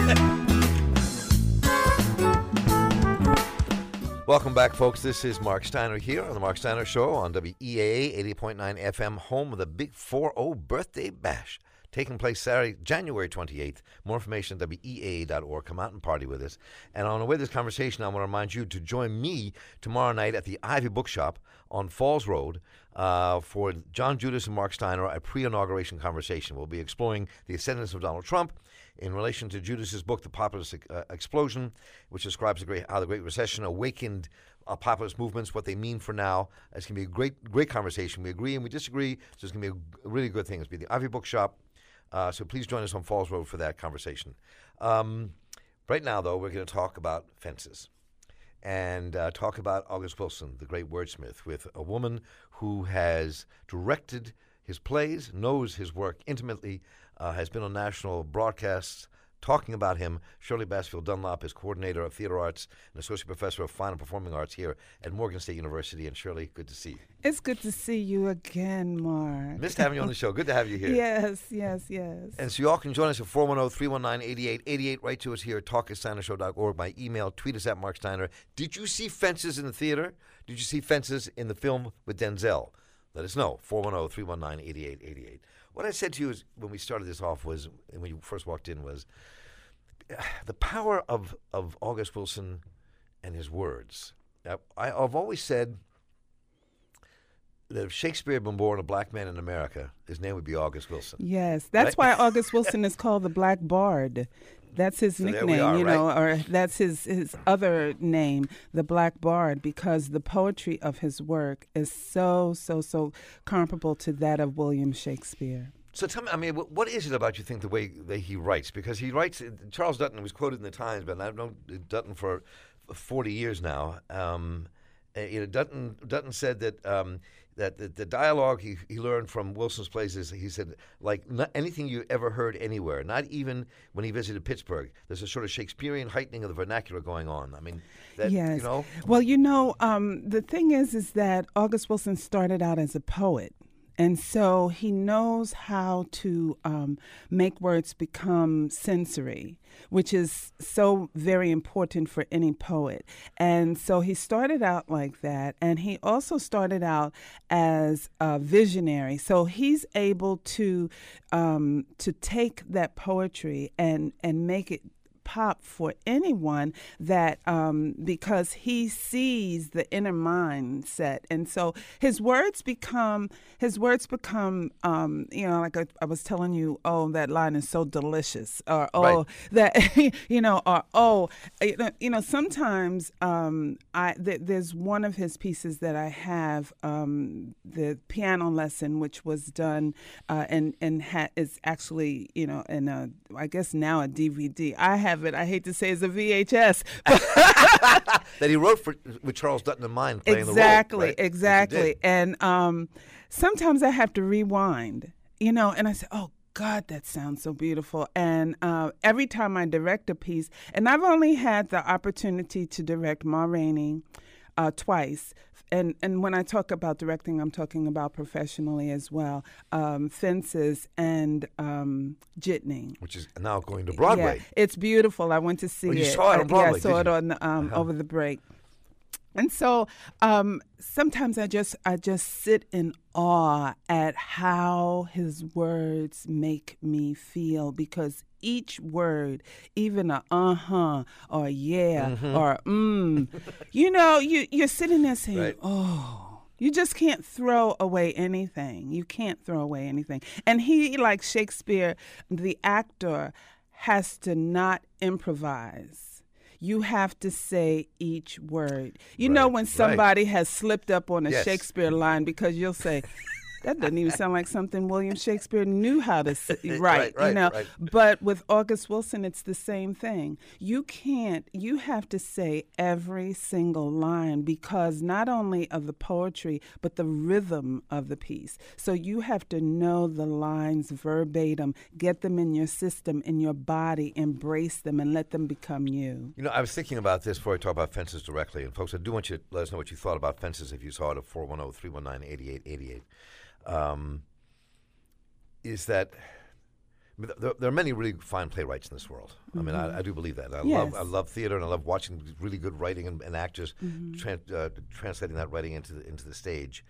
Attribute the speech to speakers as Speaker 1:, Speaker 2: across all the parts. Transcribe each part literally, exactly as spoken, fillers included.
Speaker 1: Welcome back, folks. This is Mark Steiner here on the Mark Steiner Show on W E A A eighty point nine F M, home of the Big four oh Birthday Bash, taking place Saturday, January twenty-eighth. More information at W E A A dot org. Come out and party with us. And on the way to this conversation, I want to remind you to join me tomorrow night at the Ivy Bookshop on Falls Road uh, for John Judas and Mark Steiner, a pre-inauguration conversation. We'll be exploring the ascendance of Donald Trump in relation to Judas's book, The Populist uh, Explosion, which describes the great, how the Great Recession awakened uh, populist movements, what they mean for now. It's going to be a great, great conversation. We agree and we disagree, so it's going to be a really good thing. It's going to be the Ivy Bookshop. Uh, so please join us on Falls Road for that conversation. Um, right now, though, we're going to talk about fences and uh, talk about August Wilson, the great wordsmith, with a woman who has directed his plays, knows his work intimately, uh, has been on national broadcasts talking about him. Shirley Bassfield Dunlop is coordinator of theater arts and associate professor of fine and performing arts here at Morgan State University. And Shirley, good to see you.
Speaker 2: It's good to see you again, Mark.
Speaker 1: Missed having you on the show. Good to have you here.
Speaker 2: Yes, yes, yes.
Speaker 1: And so you all can join us at four one zero, three one nine, eight eight eight eight. Write to us here at talk at steiner show dot org by email. Tweet us at Mark Steiner. Did you see Fences in the theater? Did you see Fences in the film with Denzel? Let us know. four one zero, three one nine, eight eight eight eight. What I said to you is, when we started this off was, when you first walked in, was the power of, of August Wilson and his words. Now, I, I've always said that if Shakespeare had been born a black man in America, his name would be August Wilson.
Speaker 2: Yes, that's
Speaker 1: right?
Speaker 2: why August Wilson is called the Black Bard. That's his
Speaker 1: so
Speaker 2: nickname,
Speaker 1: are,
Speaker 2: you know,
Speaker 1: right?
Speaker 2: or that's his, his other name, the Black Bard, because the poetry of his work is so, so, so comparable to that of William Shakespeare.
Speaker 1: So tell me, I mean, what is it about, you think, the way that he writes? Because he writes, Charles Dutton was quoted in the Times, but I've known Dutton for forty years now. Um, you know, Dutton Dutton said that um, that the, the dialogue he, he learned from Wilson's plays is, he said, like not anything you ever heard anywhere, not even when he visited Pittsburgh. There's a sort of Shakespearean heightening of the vernacular going on. I mean, that,
Speaker 2: yes.
Speaker 1: you know?
Speaker 2: Well, you know, um, the thing is, is that August Wilson started out as a poet. And so he knows how to um, make words become sensory, which is so very important for any poet. And so he started out like that. And he also started out as a visionary. So he's able to um, to take that poetry and, and make it pop for anyone, that um, because he sees the inner mindset, and so his words become his words become um, you know, like I, I was telling you, oh, that line is so delicious, or oh, right. that you know, or oh, you know, you know sometimes um, I th- there's one of his pieces that I have, um, the piano lesson, which was done uh, and and ha- is actually, you know, in a, I guess now a D V D. I have it, I hate to say, it's a V H S.
Speaker 1: That he wrote for, with Charles Dutton in mind, playing
Speaker 2: exactly,
Speaker 1: the role. Right?
Speaker 2: Exactly, And um, sometimes I have to rewind, you know, and I say, oh, God, that sounds so beautiful. And uh, every time I direct a piece, and I've only had the opportunity to direct Ma Rainey uh, twice. And and when I talk about directing, I'm talking about professionally as well. Um, Fences and um, Jitney,
Speaker 1: which is now going to Broadway.
Speaker 2: Yeah, it's beautiful. I went to see
Speaker 1: oh, you
Speaker 2: it.
Speaker 1: You saw it on Broadway.
Speaker 2: Yeah, I saw
Speaker 1: did
Speaker 2: it
Speaker 1: you?
Speaker 2: on um,
Speaker 1: uh-huh.
Speaker 2: over the break. And so um, sometimes I just I just sit in awe at how his words make me feel, because each word, even a uh-huh or yeah mm-hmm. or mm, you know, you, you're sitting there saying, right. oh, you just can't throw away anything. You can't throw away anything. And he, like Shakespeare, the actor, has to not improvise. You have to say each word. You
Speaker 1: right,
Speaker 2: know when somebody
Speaker 1: right.
Speaker 2: has slipped up on a
Speaker 1: yes.
Speaker 2: Shakespeare line, because you'll say, that doesn't even sound like something William Shakespeare knew how to say, right,
Speaker 1: right, right,
Speaker 2: you know.
Speaker 1: Right.
Speaker 2: But with August Wilson, it's the same thing. You can't, you have to say every single line, because not only of the poetry, but the rhythm of the piece. So you have to know the lines verbatim, get them in your system, in your body, embrace them, and let them become you.
Speaker 1: You know, I was thinking about this before I talk about Fences directly. And folks, I do want you to let us know what you thought about Fences if you saw it at four one zero, three one nine, eight eight eight eight. Um, is that I mean, there, there are many really fine playwrights in this world. Mm-hmm. I mean, I, I do believe that. I
Speaker 2: yes.
Speaker 1: love I love theater, and I love watching really good writing and, and actors mm-hmm. tran- uh, translating that writing into the, into the stage.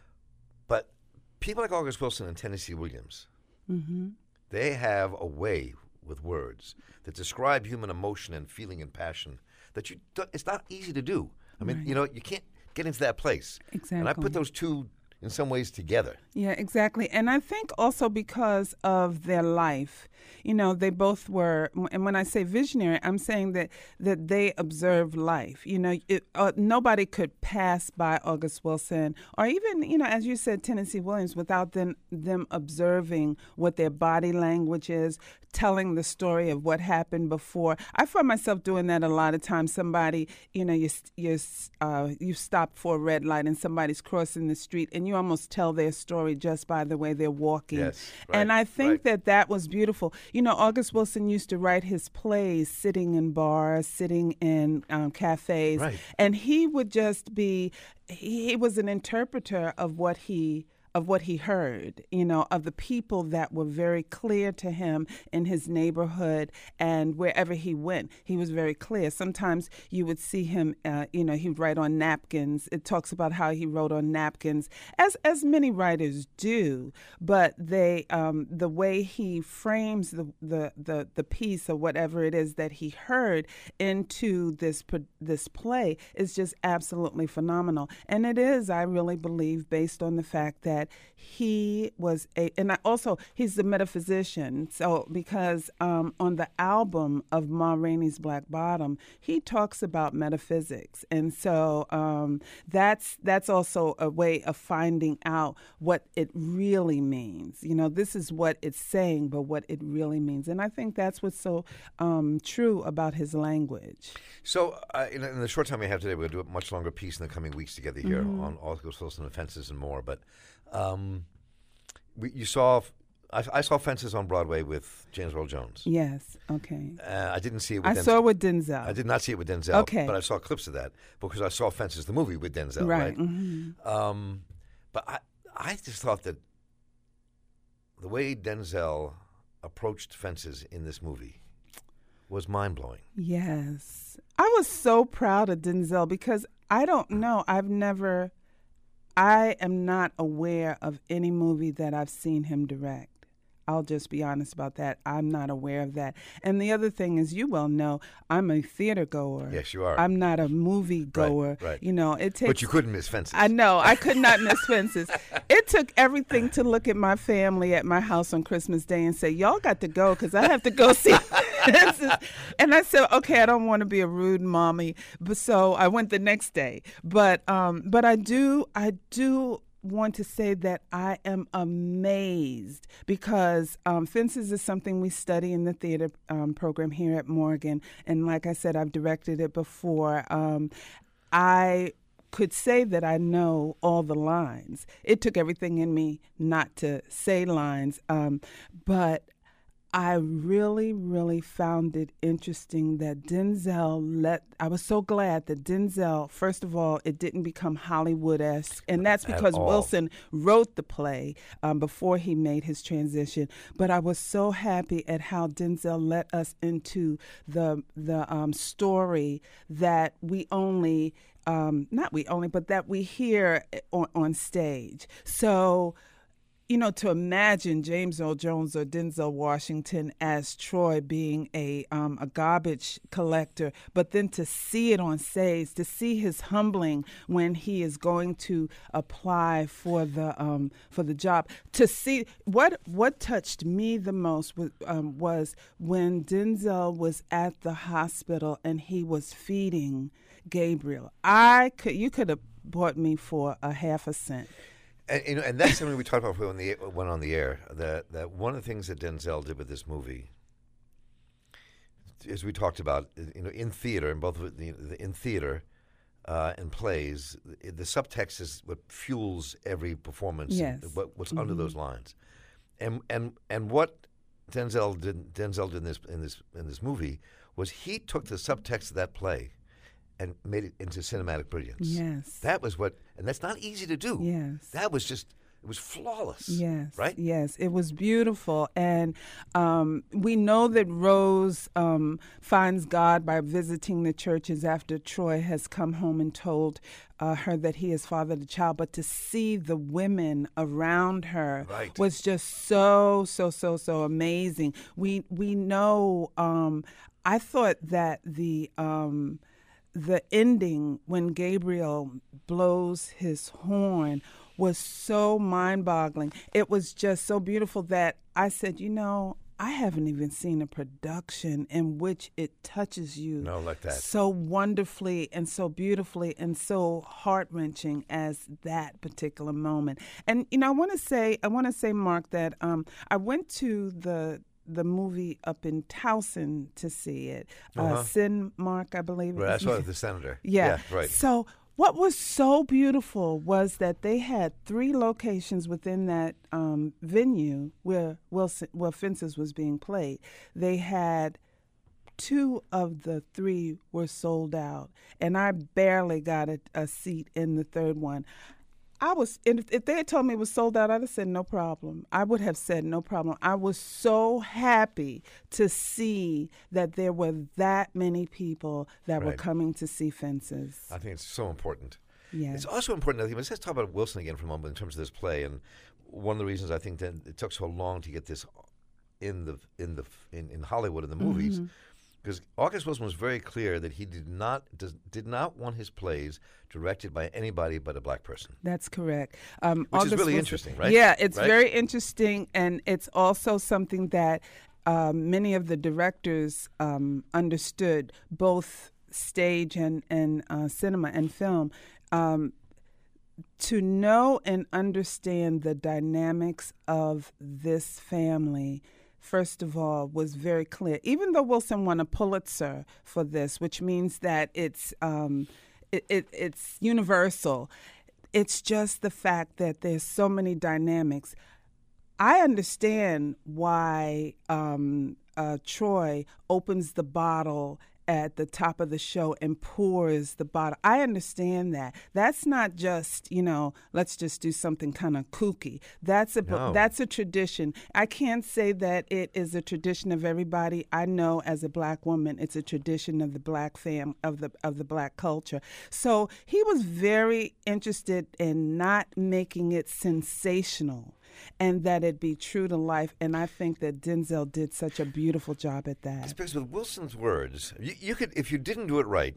Speaker 1: But people like August Wilson and Tennessee Williams, mm-hmm. they have a way with words that describe human emotion and feeling and passion that you do, it's not easy to do. I mean, right. you know, you can't get into that place.
Speaker 2: Exactly.
Speaker 1: And I put those two in some ways together.
Speaker 2: Yeah, exactly. And I think also because of their life, you know, they both were, and when I say visionary, I'm saying that that they observed life. You know, it, uh, nobody could pass by August Wilson or even, you know, as you said, Tennessee Williams without them, them observing what their body language is, telling the story of what happened before. I find myself doing that a lot of times. Somebody, you know, you you uh, you stop for a red light and somebody's crossing the street, and you almost tell their story just by the way they're walking.
Speaker 1: Yes, right,
Speaker 2: and I think
Speaker 1: right.
Speaker 2: that that was beautiful. You know, August Wilson used to write his plays sitting in bars, sitting in um, cafes,
Speaker 1: right.
Speaker 2: and he would just be. He, he was an interpreter of what he. of what he heard, you know, of the people that were very clear to him in his neighborhood and wherever he went. He was very clear. Sometimes you would see him, uh, you know, he would write on napkins. It talks about how he wrote on napkins, as as many writers do. But they, um, the way he frames the, the the the piece or whatever it is that he heard into this this play is just absolutely phenomenal. And it is, I really believe, based on the fact that he was a, and I also he's the metaphysician. So because um, on the album of Ma Rainey's Black Bottom, he talks about metaphysics, and so um, that's that's also a way of finding out what it really means. You know, this is what it's saying, but what it really means, and I think that's what's so um, true about his language.
Speaker 1: So uh, in, in the short time we have today, we're going to do a much longer piece in the coming weeks together here
Speaker 2: Mm-hmm.
Speaker 1: on August Wilson and Fences and more, but. Um, we, you saw, I, I saw Fences on Broadway with James Earl Jones.
Speaker 2: Yes, okay.
Speaker 1: Uh, I didn't see it with
Speaker 2: I
Speaker 1: Denzel.
Speaker 2: saw it with Denzel.
Speaker 1: I did not see it with Denzel,
Speaker 2: okay.
Speaker 1: but I saw clips of that because I saw Fences, the movie, with Denzel, right?
Speaker 2: Right. Mm-hmm.
Speaker 1: Um, but I, I just thought that the way Denzel approached Fences in this movie was mind-blowing.
Speaker 2: Yes. I was so proud of Denzel because I don't know, I've never... I am not aware of any movie that I've seen him direct. I'll just be honest about that. I'm not aware of that. And the other thing is, you well know, I'm a theater goer.
Speaker 1: Yes, you are.
Speaker 2: I'm not a movie goer.
Speaker 1: Right, right.
Speaker 2: You know, it takes.
Speaker 1: But you couldn't miss Fences.
Speaker 2: I know. I could not miss Fences. It took everything to look at my family at my house on Christmas Day and say, y'all got to go because I have to go see Fences. And I said, okay, I don't want to be a rude mommy. But so I went the next day. But um, but I do, I do. want to say that I am amazed because um, Fences is something we study in the theater um, program here at Morgan. And like I said, I've directed it before. Um, I could say that I know all the lines. It took everything in me not to say lines, um, but I really, really found it interesting that Denzel let, I was so glad that Denzel, first of all, it didn't become Hollywood-esque. And that's because Wilson wrote the play um, before he made his transition. But I was so happy at how Denzel let us into the, the um, story that we only, um, not we only, but that we hear on, on stage. So, you know, to imagine James Earl Jones or Denzel Washington as Troy being a um, a garbage collector, but then to see it on stage, to see his humbling when he is going to apply for the um, for the job, to see what what touched me the most was, um, was when Denzel was at the hospital and he was feeding Gabriel. I could you could have bought me for a half a cent.
Speaker 1: And, you know, and that's something we talked about when the went on the air. That that one of the things that Denzel did with this movie, as we talked about, you know, in theater, in both the, the, in theater uh, and plays, the, the subtext is what fuels every performance.
Speaker 2: Yes.
Speaker 1: And what, what's
Speaker 2: Mm-hmm.
Speaker 1: under those lines, and and and what Denzel did Denzel did in this in this in this movie was he took the subtext of that play and made it into cinematic brilliance.
Speaker 2: Yes.
Speaker 1: That was what, and that's not easy to do.
Speaker 2: Yes.
Speaker 1: That was just It was flawless.
Speaker 2: Yes,
Speaker 1: right?
Speaker 2: Yes, it was beautiful. And um, we know that Rose um, finds God by visiting the churches after Troy has come home and told uh, her that he has fathered the child. But to see the women around her
Speaker 1: right.
Speaker 2: was just so, so, so, so amazing. We, we know, um, I thought that the... Um, the ending when Gabriel blows his horn was so mind-boggling. It was just so beautiful that I said, you know, I haven't even seen a production in which it touches you
Speaker 1: no, like that.
Speaker 2: so wonderfully and so beautifully and so heart-wrenching as that particular moment. And, you know, I want to say, I want to say, Mark, that um, I went to the the movie up in Towson to see it.
Speaker 1: Uh-huh.
Speaker 2: Uh, Sin Mark, I believe.
Speaker 1: Right,
Speaker 2: it
Speaker 1: I
Speaker 2: was.
Speaker 1: saw it, the senator.
Speaker 2: Yeah.
Speaker 1: yeah, right.
Speaker 2: So what was so beautiful was that they had three locations within that um, venue where Wilson, where Fences was being played. They had two of the three were sold out, and I barely got a, a seat in the third one. I was, if, if they had told me it was sold out, I'd have said no problem. I would have said no problem. I was so happy to see that there were that many people that
Speaker 1: right.
Speaker 2: were coming to see Fences.
Speaker 1: I think it's so important.
Speaker 2: Yes.
Speaker 1: It's also important, I think, let's talk about Wilson again for a moment in terms of this play. And one of the reasons I think that it took so long to get this in the in the in, in Hollywood in the movies, because mm-hmm. August Wilson was very clear that he did not does, did not want his plays directed by anybody but a black person.
Speaker 2: That's correct. Um,
Speaker 1: Which
Speaker 2: August
Speaker 1: is really
Speaker 2: Wilson,
Speaker 1: interesting, right?
Speaker 2: Yeah, it's
Speaker 1: right?
Speaker 2: very interesting, and it's also something that um, many of the directors um, understood, both stage and, and uh, cinema and film. Um, to know and understand the dynamics of this family, first of all, was very clear. Even though Wilson won a Pulitzer for this, which means that it's um, it, it, it's universal, it's just the fact that there's so many dynamics. I understand why um, uh, Troy opens the bottle at the top of the show and pours the bottle. I understand that. That's not just, you know, let's just do something kind of kooky. That's a
Speaker 1: No.
Speaker 2: that's a tradition. I can't say that it is a tradition of everybody. I know as a black woman, it's a tradition of the black fam of the of the black culture. So he was very interested in not making it sensational, and that it be true to life. And I think that Denzel did such a beautiful job at that.
Speaker 1: It's because with Wilson's words, you, you could, if you didn't do it right,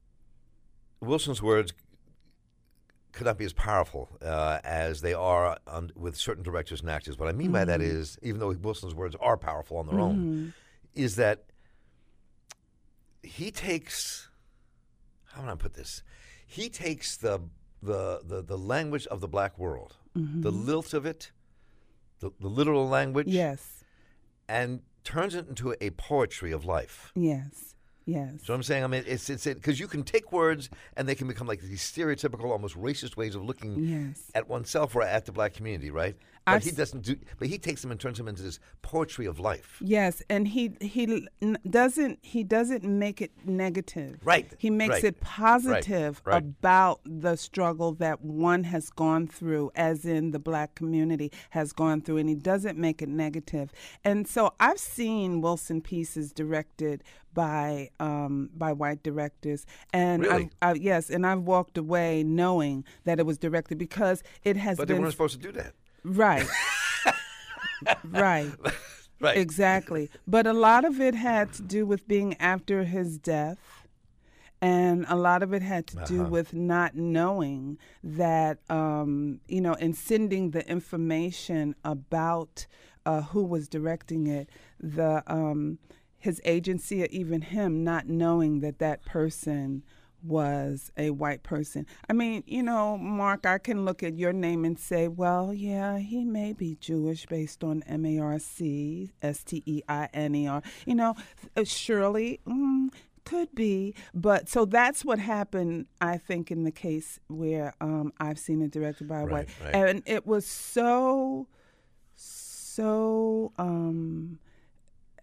Speaker 1: Wilson's words could not be as powerful uh, as they are on, with certain directors and actors. What I mean mm-hmm. by that is, even though Wilson's words are powerful on their mm-hmm. own, is that he takes, how do I put this? He takes the the the, the language of the black world, mm-hmm. the lilt of it, The, the literal language,
Speaker 2: yes,
Speaker 1: and turns it into a poetry of life.
Speaker 2: Yes, yes.
Speaker 1: So I'm saying, I mean, it's it's because you can take words and they can become like these stereotypical, almost racist ways of looking
Speaker 2: yes.
Speaker 1: at oneself or at the black community, right? But
Speaker 2: I've
Speaker 1: he doesn't do. But he takes them and turns them into this poetry of life.
Speaker 2: Yes, and he he doesn't he doesn't make it negative.
Speaker 1: Right.
Speaker 2: He makes
Speaker 1: right.
Speaker 2: it positive
Speaker 1: right. Right.
Speaker 2: about the struggle that one has gone through, as in the black community has gone through, and he doesn't make it negative. And so I've seen Wilson pieces directed by um, by white directors, and
Speaker 1: really,
Speaker 2: I, I, yes, and I've walked away knowing that it was directed because it has.
Speaker 1: But
Speaker 2: been,
Speaker 1: they weren't supposed to do that.
Speaker 2: Right. right.
Speaker 1: Right.
Speaker 2: Exactly. But a lot of it had to do with being after his death. And a lot of it had to do
Speaker 1: uh-huh.
Speaker 2: with not knowing that, um, you know, and sending the information about uh, who was directing it, the um, his agency or even him not knowing that that person was a white person. I mean, you know, Mark, I can look at your name and say, well, yeah, he may be Jewish based on M A R C, S T E I N E R. You know, Shirley, mm, could be. But so that's what happened, I think, in the case where um, I've seen it directed by a
Speaker 1: right,
Speaker 2: white.
Speaker 1: Right.
Speaker 2: And it was so, so... Um,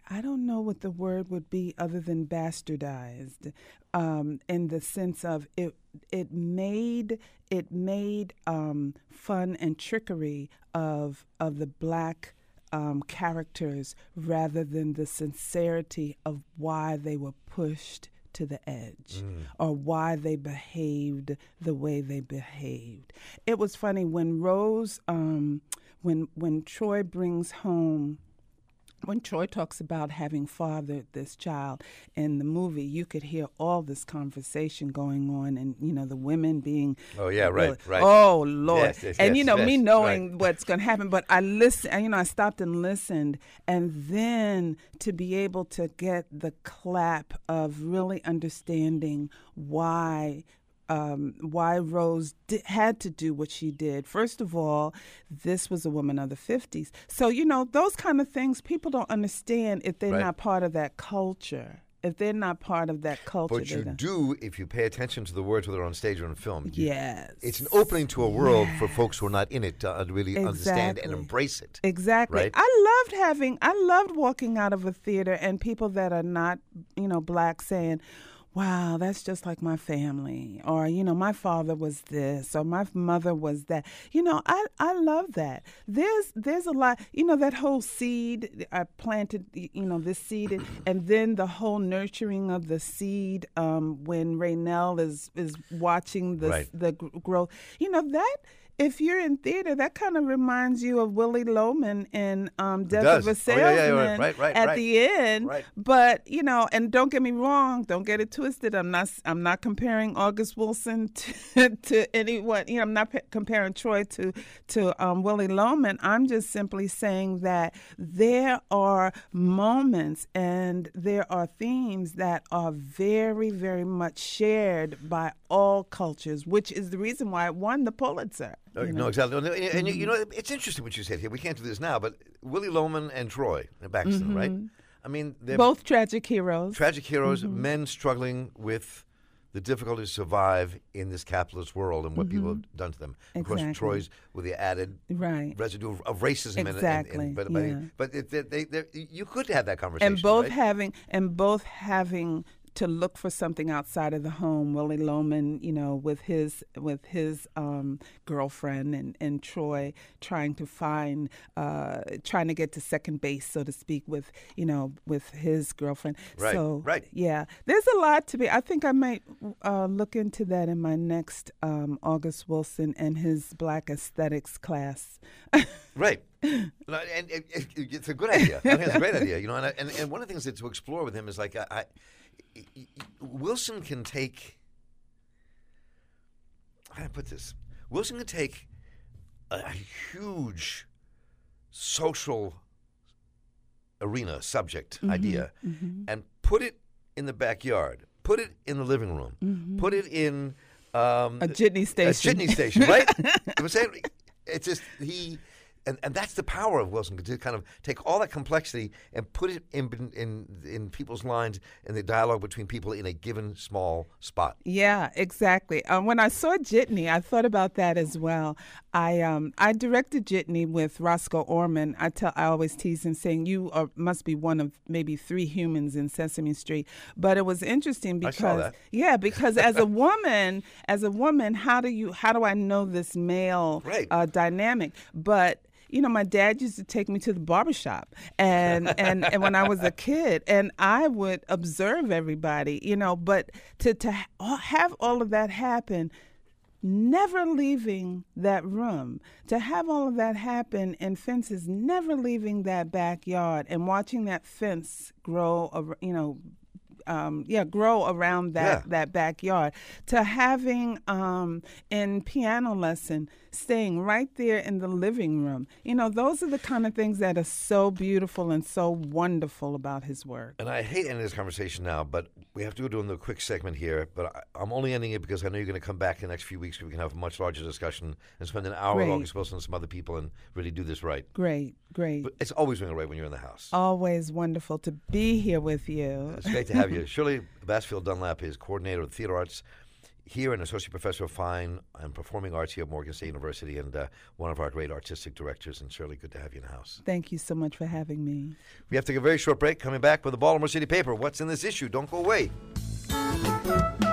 Speaker 2: I don't know what the word would be other than bastardized, um, in the sense of it. It made it made um, fun and trickery of of the black um, characters rather than the sincerity of why they were pushed to the edge mm. or why they behaved the way they behaved. It was funny when Rose, um, when when Troy brings home. When Troy talks about having fathered this child in the movie, you could hear all this conversation going on, and you know the women being,
Speaker 1: oh yeah, right, right,
Speaker 2: oh Lord,
Speaker 1: yes, yes,
Speaker 2: and
Speaker 1: yes,
Speaker 2: you know
Speaker 1: yes,
Speaker 2: me knowing
Speaker 1: right.
Speaker 2: what's going to happen. But I listened, you know, I stopped and listened, and then to be able to get the clap of really understanding why. Um, why Rose di- had to do what she did. First of all, this was a woman of the fifties. So, you know, those kind of things people don't understand if they're
Speaker 1: right.
Speaker 2: not part of that culture. If they're not part of that culture.
Speaker 1: But you do if you pay attention to the words whether on stage or on film. You,
Speaker 2: yes.
Speaker 1: It's an opening to a world
Speaker 2: yes.
Speaker 1: for folks who are not in it to uh, really
Speaker 2: exactly.
Speaker 1: understand and embrace it.
Speaker 2: Exactly.
Speaker 1: Right?
Speaker 2: I loved having, I loved walking out of a theater and people that are not, you know, black saying, wow, that's just like my family. Or, you know, my father was this, or my mother was that. You know, I, I love that. There's there's a lot, you know, that whole seed, I planted, you know, this seed, and then the whole nurturing of the seed um, when Raynell is, is watching the,
Speaker 1: right.
Speaker 2: the growth. You know, that... If you're in theater, that kind of reminds you of Willie Loman in um, Death of a Salesman
Speaker 1: oh, yeah, yeah, right, right,
Speaker 2: at
Speaker 1: right.
Speaker 2: the end.
Speaker 1: Right.
Speaker 2: But, you know, and don't get me wrong, don't get it twisted. I'm not I'm not comparing August Wilson to, to anyone. You know, I'm not p- comparing Troy to, to um, Willie Loman. I'm just simply saying that there are moments and there are themes that are very, very much shared by all cultures, which is the reason why it won the Pulitzer.
Speaker 1: You know? No, exactly. And, and mm-hmm. you, you know, it's interesting what you said here. We can't do this now, but Willie Loman and Troy Baxter, mm-hmm. right? I mean, they're
Speaker 2: both tragic heroes.
Speaker 1: Tragic heroes, mm-hmm. men struggling with the difficulty to survive in this capitalist world and what mm-hmm. people have done to them.
Speaker 2: Exactly.
Speaker 1: Of course, Troy's with the added
Speaker 2: right.
Speaker 1: residue of, of racism.
Speaker 2: Exactly.
Speaker 1: And, and, and, but
Speaker 2: yeah.
Speaker 1: but, but it, they, they, you could have that conversation.
Speaker 2: And both
Speaker 1: right?
Speaker 2: having and both having. to look for something outside of the home. Willie Loman, you know, with his with his um, girlfriend, and, and Troy trying to find, uh, trying to get to second base, so to speak, with you know with his girlfriend.
Speaker 1: Right.
Speaker 2: So
Speaker 1: right.
Speaker 2: yeah, there's a lot to be. I think I might uh, look into that in my next um, August Wilson and his Black Aesthetics class.
Speaker 1: Right. And it, it, it's a good idea. I think it's a great idea. You know, and, I, and and one of the things that to explore with him is like I. I Wilson can take, how do I put this? Wilson can take a, a huge social arena, subject, mm-hmm, idea, mm-hmm. and put it in the backyard, put it in the living room, mm-hmm. put it in um,
Speaker 2: a jitney station.
Speaker 1: A jitney station, right? It was saying, it's just, he... And, and that's the power of Wilson, to kind of take all that complexity and put it in in in people's minds in the dialogue between people in a given small spot.
Speaker 2: Yeah, exactly. Um, when I saw Jitney, I thought about that as well. I um I directed Jitney with Roscoe Orman. I tell I always tease him saying you are must be one of maybe three humans in Sesame Street. But it was interesting because
Speaker 1: I saw that.
Speaker 2: yeah, because as a woman, as a woman, how do you how do I know this male
Speaker 1: right.
Speaker 2: uh, dynamic? But you know, my dad used to take me to the barbershop and, and, and when I was a kid, and I would observe everybody, you know, but to, to have all of that happen, never leaving that room, to have all of that happen in fences, never leaving that backyard and watching that fence grow, you know, Um, yeah, grow around that,
Speaker 1: yeah.
Speaker 2: that backyard, to having um, in piano lesson, staying right there in the living room. You know, those are the kind of things that are so beautiful and so wonderful about his work.
Speaker 1: And I hate ending this conversation now, but we have to go do a quick segment here. But I, I'm only ending it because I know you're going to come back in the next few weeks so we can have a much larger discussion and spend an hour
Speaker 2: Great.
Speaker 1: with August Wilson and some other people and really do this right.
Speaker 2: Great, great.
Speaker 1: But it's always been great when you're in the house.
Speaker 2: Always wonderful to be here with you.
Speaker 1: It's great to have you. Shirley Bassfield Dunlap is coordinator of the Theater Arts here, an associate professor of fine and performing arts here at Morgan State University, and uh, one of our great artistic directors. And Shirley, good to have you in the house.
Speaker 2: Thank you so much for having me.
Speaker 1: We have to take a very short break. Coming back with the Baltimore City Paper. What's in this issue? Don't go away.